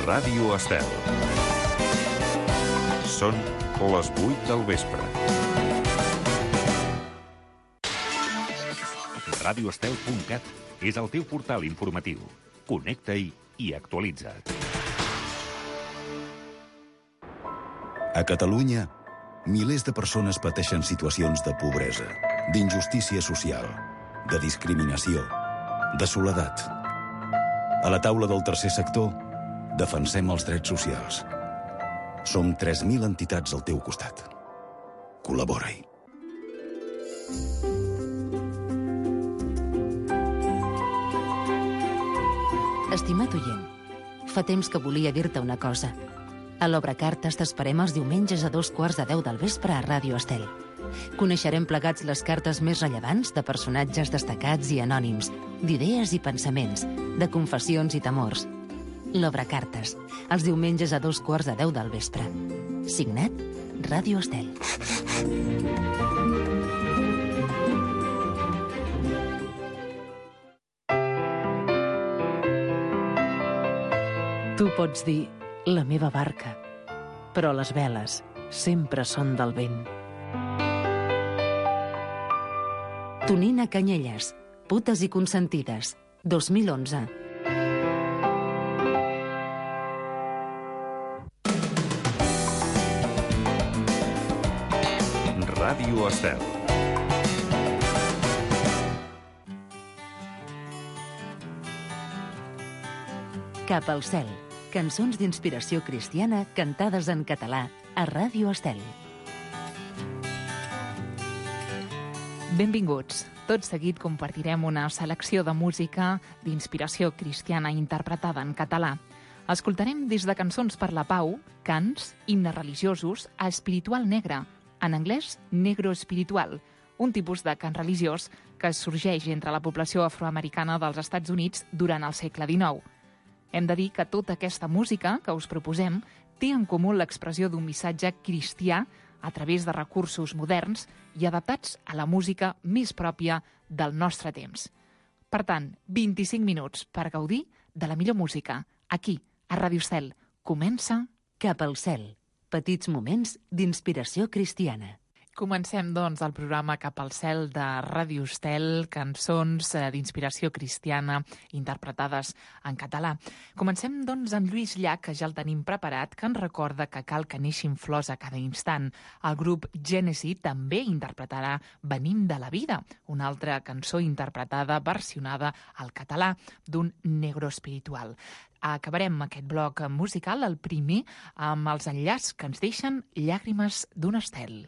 Ràdio Estel. Són les 8 del vespre. radioestel.cat és el teu portal informatiu. Connecta-hi i actualitza't. A Catalunya, milers de persones pateixen situacions de pobresa, d'injustícia social, de discriminació, de soledat. A la taula del tercer sector, defensem els drets socials. Som 3.000 entitats al teu costat. Col·labora-hi. Estimat oient, fa temps que volia dir-te una cosa. A l'Obrecartes t'esperem els diumenges a 2:15 del vespre a Ràdio Estel. Coneixerem plegats les cartes més rellevants de personatges destacats i anònims, d'idees i pensaments, de confessions i temors. L'Obrecartes, els diumenges a 2:15 del vespre. Signat, Ràdio Estel. Tu pots dir, la meva barca, però les veles sempre són del vent. Tonina Canyelles, Putes i consentides, 2011. Ràdio Estel. Cap al cel. Cançons d'inspiració cristiana cantades en català a Ràdio Estel. Benvinguts. Tot seguit compartirem una selecció de música d'inspiració cristiana interpretada en català. Escoltarem des de Cançons per la Pau, cants, himnes religiosos a espiritual negre, en anglès negro espiritual, un tipus de cant religiós que sorgeix entre la població afroamericana dels Estats Units durant el segle XIX. Hem de dir que tota aquesta música que us proposem té en comú l'expressió d'un missatge cristià a través de recursos moderns i adaptats a la música més pròpia del nostre temps. Per tant, 25 minuts per gaudir de la millor música, aquí, a Ràdio Estel. Comença Cap al cel. Petits moments d'inspiració cristiana. Comencem, doncs, el programa Cap al cel de Ràdio Estel, cançons d'inspiració cristiana interpretades en català. Comencem, doncs, amb Lluís Llach, que ja el tenim preparat, que ens recorda que cal que neixin flors a cada instant. El grup Gènesi també interpretarà Venim de la vida, una altra cançó interpretada, versionada al català, d'un negro espiritual. Acabarem aquest bloc musical, el primer, amb els enllaços que ens deixen Llàgrimes d'un estel.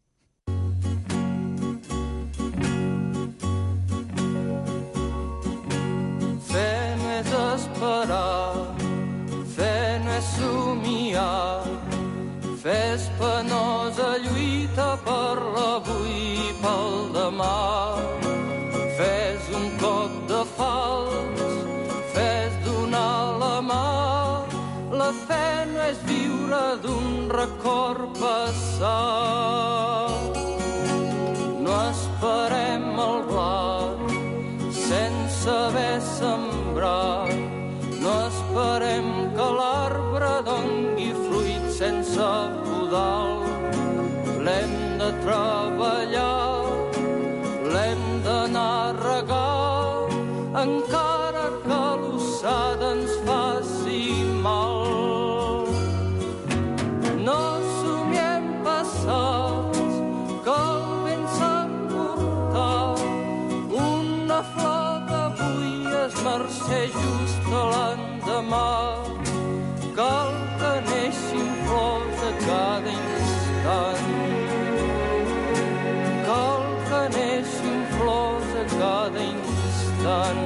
Fe no és esperar, fe no és somiar, fe és penosa lluita per l'avui i pel demà. Fe és un cop de fals, fe és donar la mà. La fe no és viure d'un record passat. No esperem el blat sense haver sembrat. No esperem que l'arbre dongui fruit sense podar. L'hem de treballar, l'hem d'anar a regar, encara que l'ossada ens faci mal. No somiem passats, que el vent s'ha portat. Una flor d'avui es marxa just a l'endemà. Cal que neixin flors a cada instant. Cal que neixin flors a cada instant.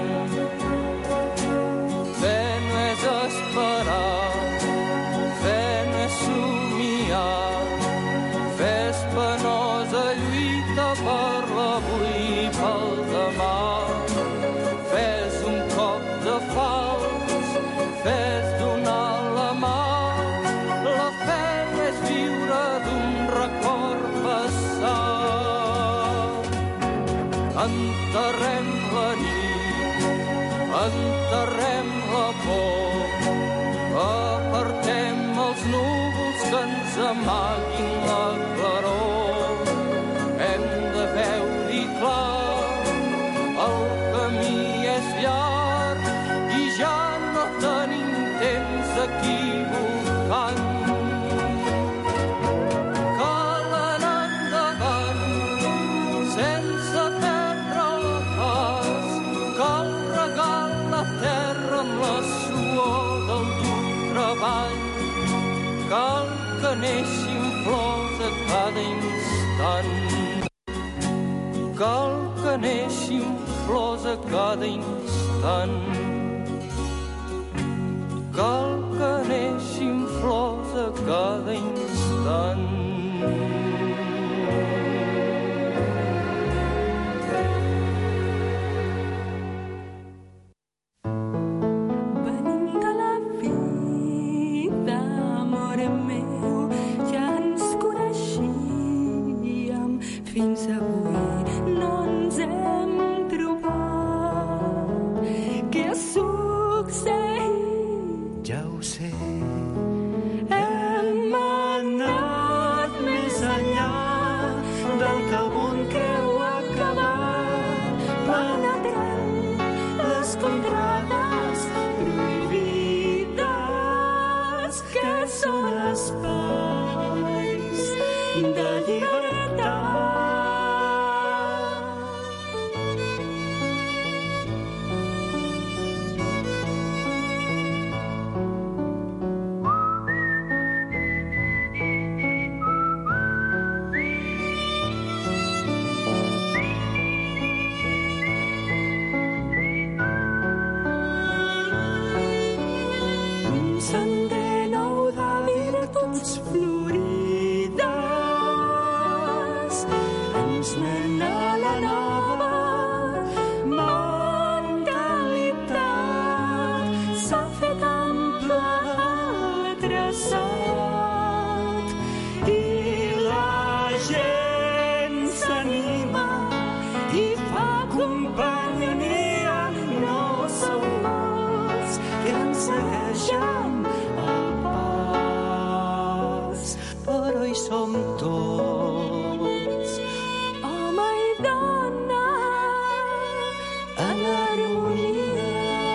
Fe no és esperar, fe no és somiar, fe és penosa lluita per l'avui i pel demà. Fe és un cop de fals, fe és donar la mà. La fe no és viure d'un record passat. Enterrem la nit, enterrem la por, s'amaguin la claror. Hem de veure-hi clar, el camí és llarg i ja no tenim temps equivocant. Cal anar endavant sense perdre el pas, cal regar la terra amb la suor del dur treball, cal que neixin flors a cada instant. Cal que neixin flors a cada instant. Cal que neixin flors a cada instant. Fins avui no ens hem trobat. Què ha succeït? Ja ho sé. Hem anat més enllà del que el món creu acabat. Penetrem les contrades prohibides que són espais de llibertat. Sender nou de virtuts florides ens mena la nova mentalitat. S'ha fet ample traçat i la gent s'anima i fa companyia. No som molts que ens segueixen el pas, però hi som tots, home i dona, en harmonia.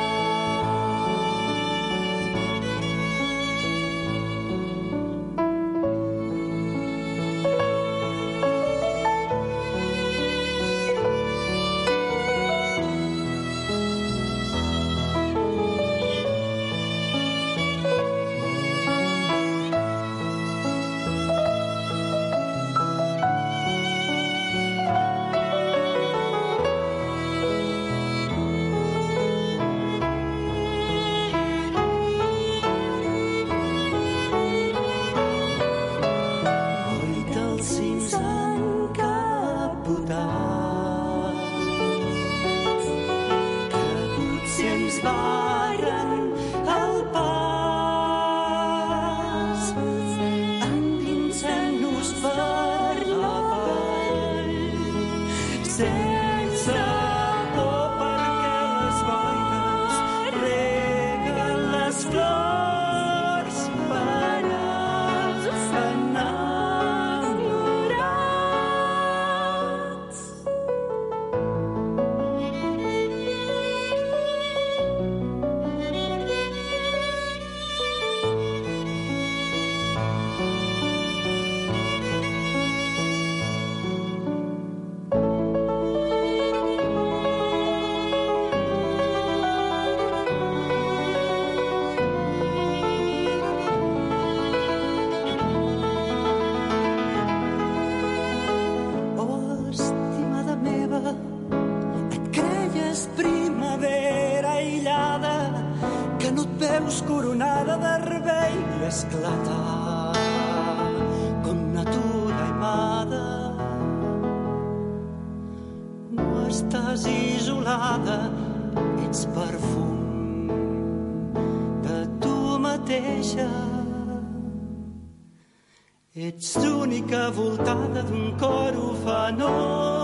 Coronada de rebell esclatar com natura aimada. No estàs isolada, ets perfum de tu mateixa. Ets l'única voltada d'un cor ufanós.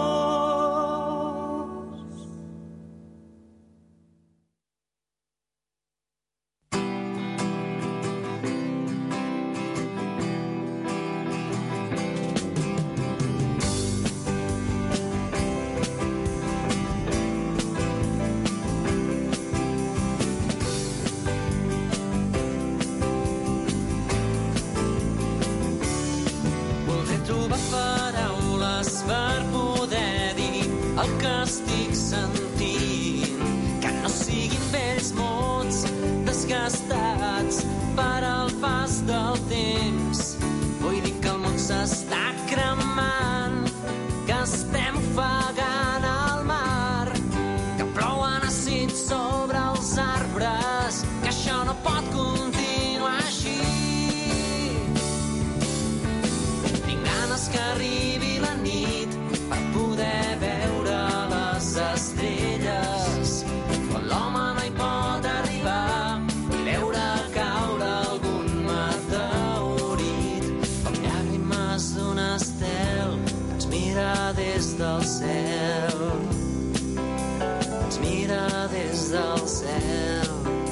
mira des del cel.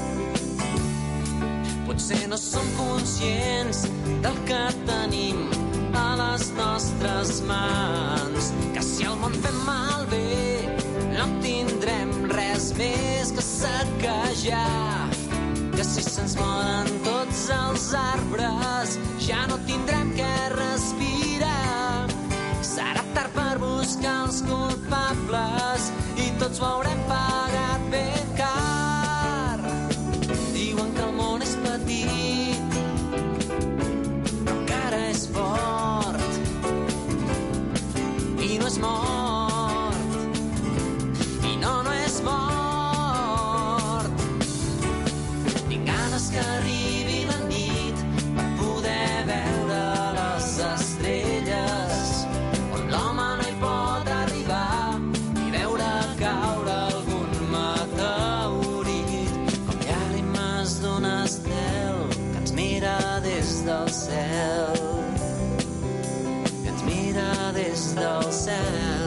Potser no som conscients del que tenim a les nostres mans, que si el món fem malbé no tindrem res més que saquejar, que si se'ns moren tots els arbres ja no tindrem què respirar. Serà tard per buscar els culpables i tots ho haurem pagat ben car. Diuen que el món és petit, però encara és fort i no és mort. I no és mort. Tinc ganes que arribi la nit per poder veure les estrelles on l'home no hi pot arribar i veure caure algun meteorit com llàgrimes d'un estel que ens mira des del cel, que ens mira des del cel.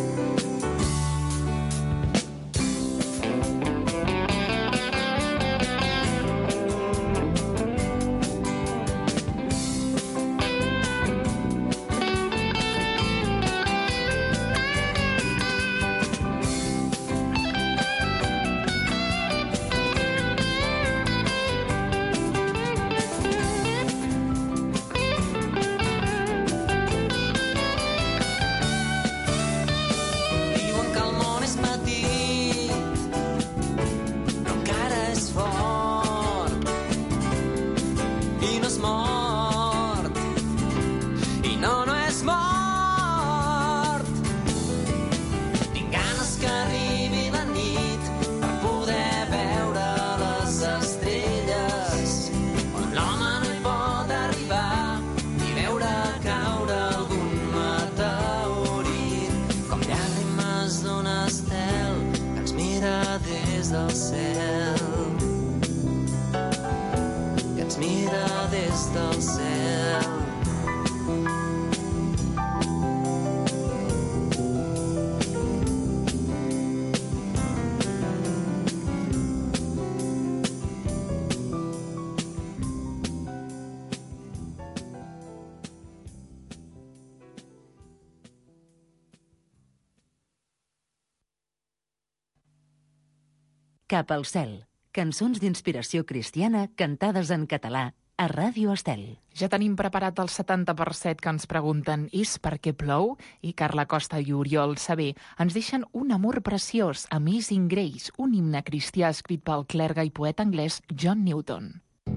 Cap al cel. Cançons d'inspiració cristiana cantades en català a Ràdio Estel. Ja tenim preparat el 70% que ens pregunten «És per què plou?» i Carla Costa i Oriol Sabé ens deixen un amor preciós, Amazing Grace, un himne cristià escrit pel clergue i poeta anglès John Newton.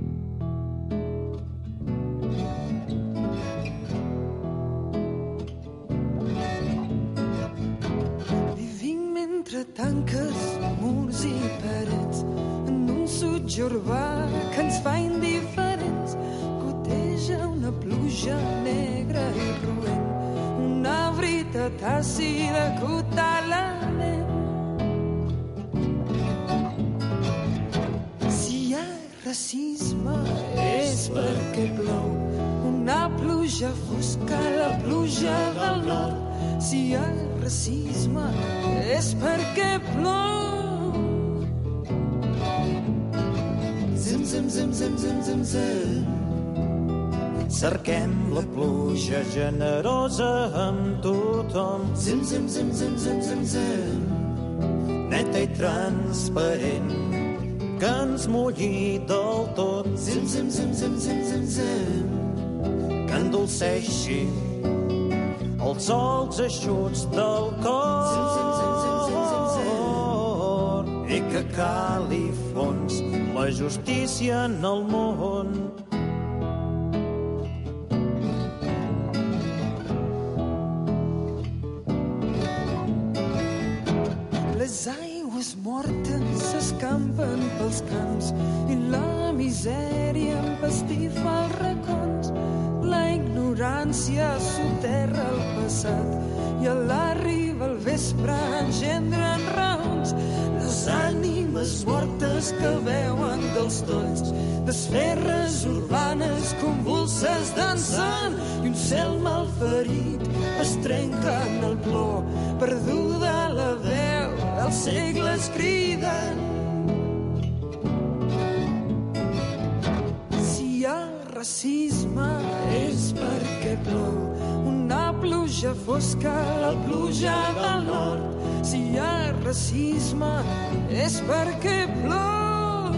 Entre tanques, murs i parets, en un sutge urbà que ens fa indiferents, goteja una pluja negra i roent, una veritat àcida que la ment. Si hi ha racisme és perquè plou, una pluja fosca, la pluja del nord. Si hi ha racisme és perquè plou. Zim, zim, zim, zim, zim, zim, zim. Cerquem la pluja generosa amb tothom. Zim, zim, zim, zim, zim, zim, zim. Neta i transparent, que ens mulli del tot. Zim, zim, zim, zim, zim, zim, zim. Que endolceixi els sols eixuts del cor. Zim, zim, zim, zim, zim, zim, zim. I que cali fons la justícia en el món. Les aigües mortes s'escampen pels camps i la misèria empastifa els racons. La ignorància soterra el passat i a l'arriba el vespre engendren raons. Les ànimes mortes que veuen dels tolls, d'esferres urbanes convulses dansant, i un cel malferit es trenca en el plor, perduda la veu els segles criden. Si hi ha racisme és perquè plou una pluja fosca, la pluja del nord. Si hi ha racisme és perquè plou.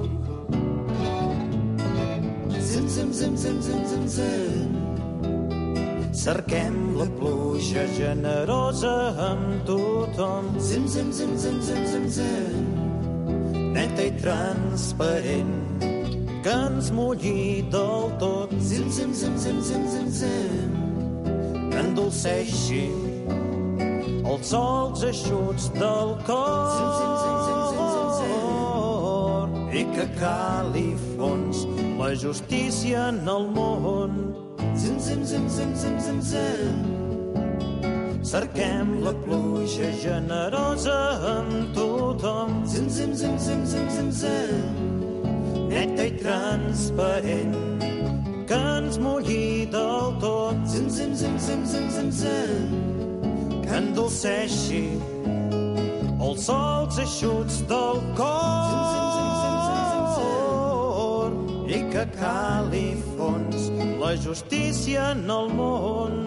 Zim, zim, zim, zim, zim, zim, zim. Cerquem la pluja generosa amb tothom. Zim, zim, zim, zim, zim, zim, zim. Neta i transparent, que ens mulli del tot. Zim, zim, zim, zim, zim, zim, zim. Que endolceixi els sols eixuts del cor. Zim, zim, zim, zim, zim, zim, zim. I que cali fons la justícia en el món. Zim, zim, zim, zim, zim, zim, zim. Cerquem la pluja generosa amb tothom. Zim, zim, zim, zim, zim, zim, zim. Neta i transparent, que ens mulli del tot. Zim, zim, zim, zim, zim, zim, zim. Que endolceixi els sols eixuts del cor. Zim, zim, zim, zim, zim, zim, zim. I que cali fons la justícia en el món.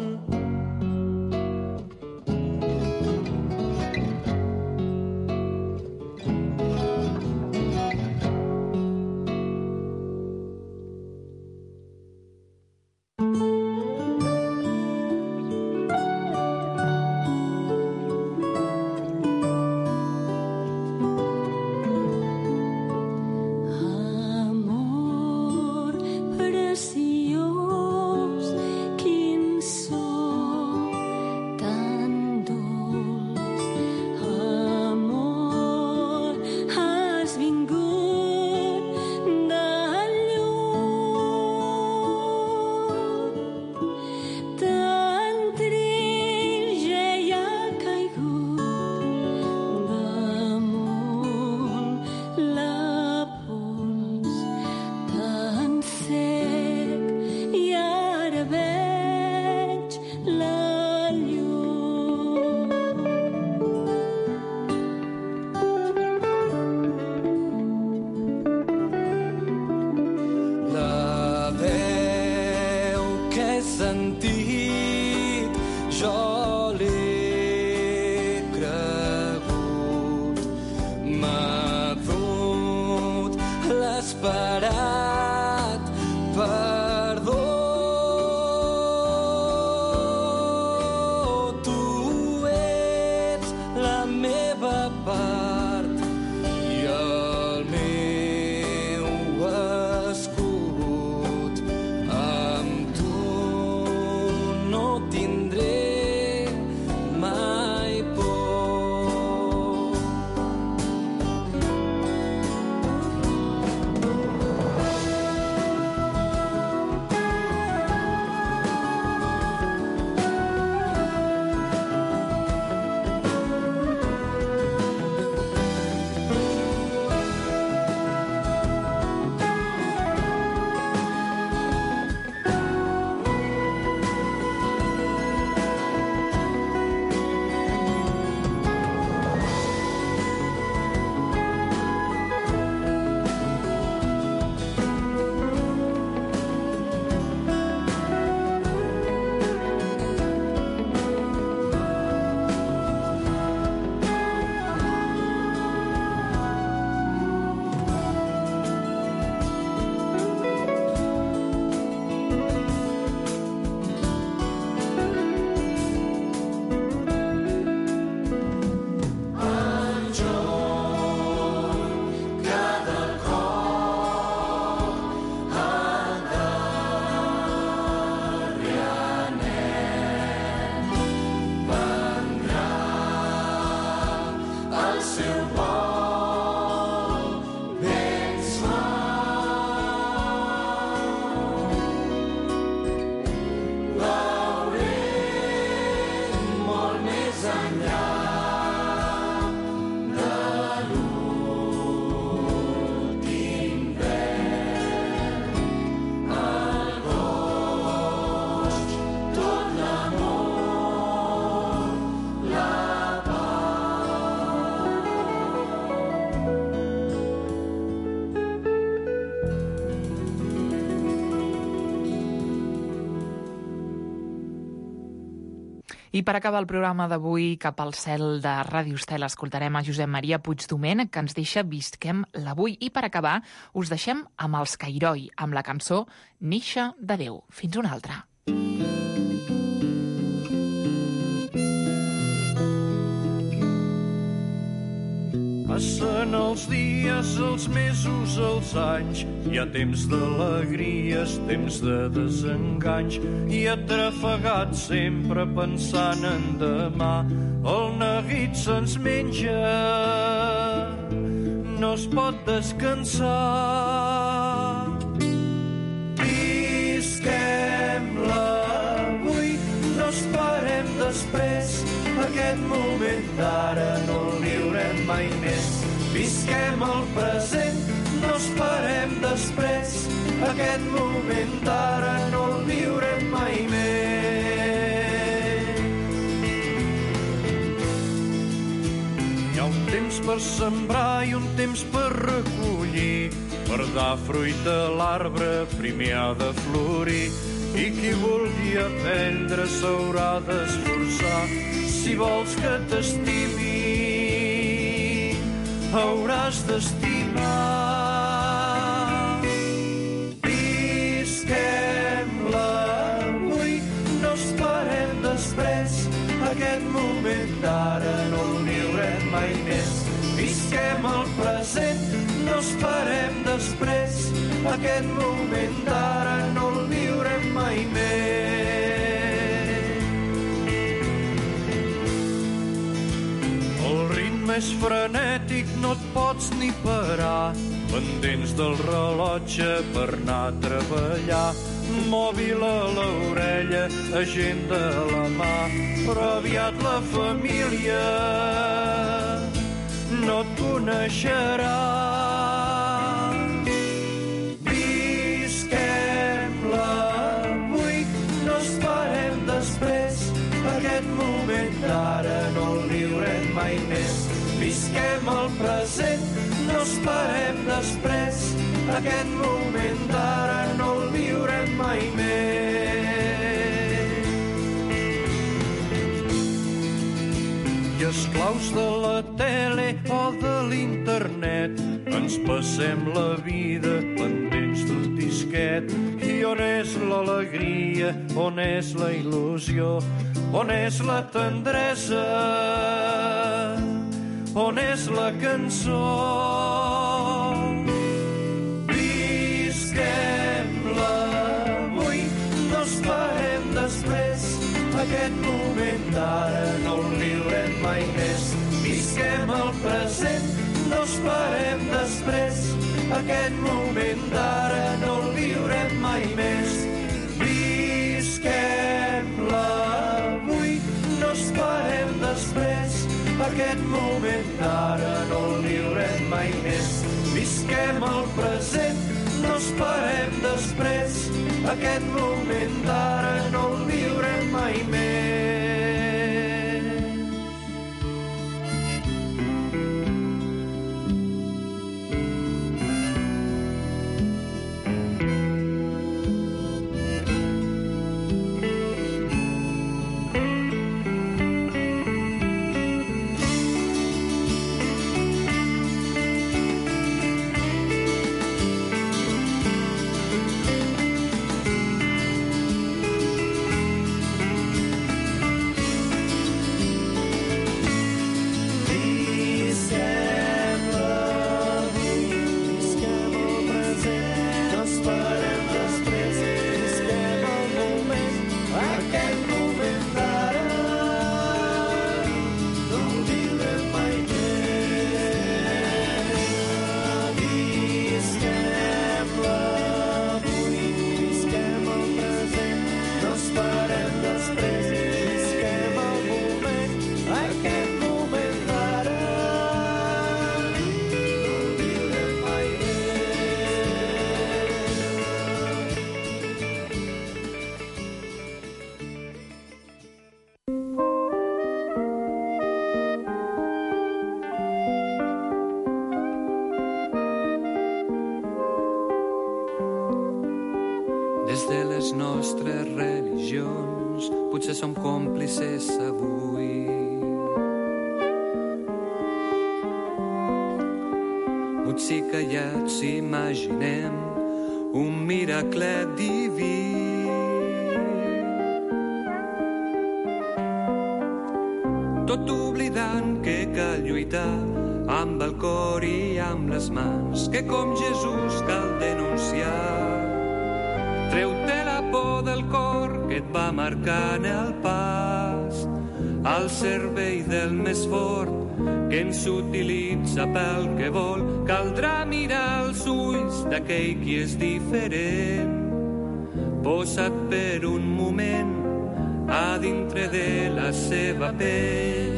I per acabar el programa d'avui, cap al cel de Ràdio Estel, escoltarem a Josep Maria Puigdomènech, que ens deixa Visquem l'avui. I per acabar, us deixem amb els Cairoi, amb la cançó Néixer de Déu. Fins una altra. Passen els dies, els mesos, els anys, hi ha temps d'alegries, temps de desenganys, i atrafegat sempre pensant en demà, el neguit se'ns menja, no es pot descansar. Visquem l'avui, no esperem després, aquest moment d'ara no el viurem mai més. Visquem el present, no esperem després, aquest moment d'ara no el viurem mai més. Hi ha un temps per sembrar i un temps per recollir, per dar fruit a l'arbre primer ha de florir, i qui vulgui aprendre s'haurà d'esforçar. Si vols que t'estimi, hauràs d'estimar. Visquem l'avui, no esperem després, aquest moment d'ara no el viurem mai més. Visquem el present, no esperem després, aquest moment d'ara no el viurem mai més. És frenètic, no et pots ni parar, pendents del rellotge per anar a treballar, mòbil a l'orella, agenda a la mà, però aviat la família no et coneixerà. Visquem l'avui, no esperem després, aquest moment d'ara no el viurem mai més. Visquem el present, no esperem després, aquest moment d'ara no el viurem mai més. I esclaus de la tele o de l'internet, ens passem la vida pendents d'un disquet. I on és l'alegria, on és la il·lusió, on és la tendresa, on és la cançó? Visquem l'avui, no esperem després, aquest moment d'ara no el viurem mai més. Visquem el present, no esperem després, aquest moment d'ara no el viurem mai més. Visquem l'avui, no esperem després, aquest moment d'ara no el viurem mai més. Visquem el present, no esperem després, aquest moment d'ara no el viurem mai més. Des de les nostres religions junts, potser som còmplices avui. Muts i callats imaginem un miracle diví. Tot oblidant que cal lluitar amb el cor i amb les mans, que com Jesús cal denunciar. Treu-te la por del cor que et va marcant el pas, al servei del més fort que ens utilitza pel que vol. Caldrà mirar els ulls d'aquell qui és diferent, posa't per un moment a dintre de la seva pell.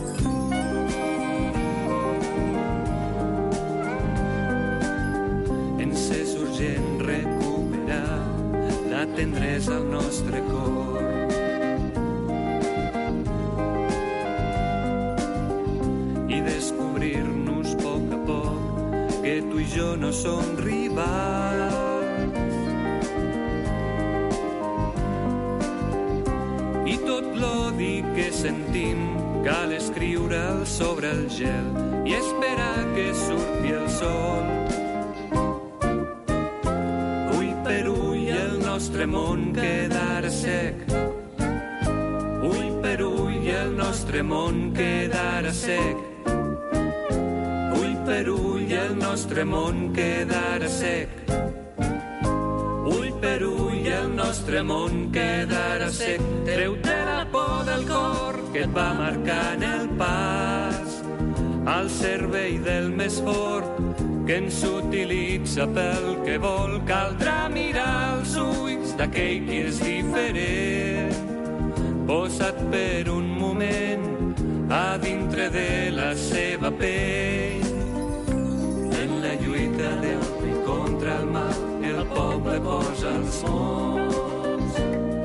Ens és urgent recuperar la tendresa al nostre cor. I descobrir-nos a poc que tu i jo no som rivals. I tot l'odi que sentim cal escriure'l sobre el gel i esperar que surti el sol. Ull per ull el nostre món quedarà sec. Ull per ull el nostre món quedarà sec. Ull per ull el nostre món quedarà sec. Ull per ull el nostre món quedarà sec. Treu-te la por del cor que et va marcant el pas, al servei del més fort que ens utilitza pel que vol. Caldrà mirar els ulls d'aquell qui és diferent, posa't per un moment a dintre de la seva pell. En la lluita del bé contra el mal, el poble posa els mots.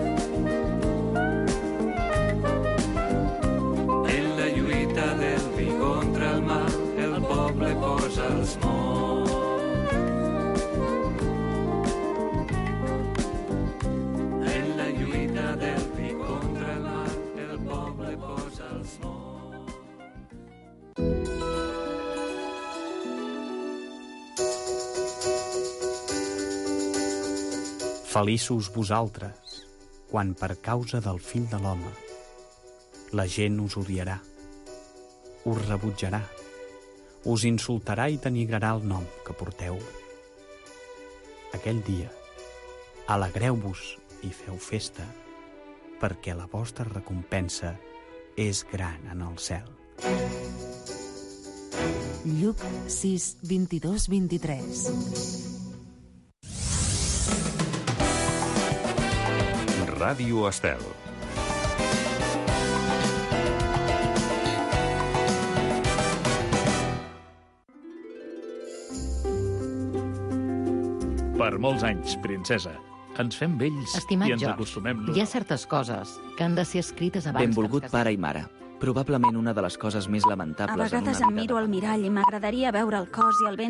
En la lluita del bé contra el mal, el poble posa els mots. En la lluita del bé contra el mal, el poble posa els mots. Feliços vosaltres, quan per causa del fill de l'home la gent us odiarà, us rebutjarà, us insultarà i denigrarà el nom que porteu. Aquell dia, alegreu-vos i feu festa, perquè la vostra recompensa és gran en el cel. Lluc 6, 22-23. Ràdio Estel. Per molts anys, princesa. Ens fem vells Estimat i ens George, acostumem. hi ha certes coses que han de ser escrites abans Benvolgut pare i mare. Probablement una de les coses més lamentables A vegades em miro al mirall i m'agradaria veure el cos i el ventre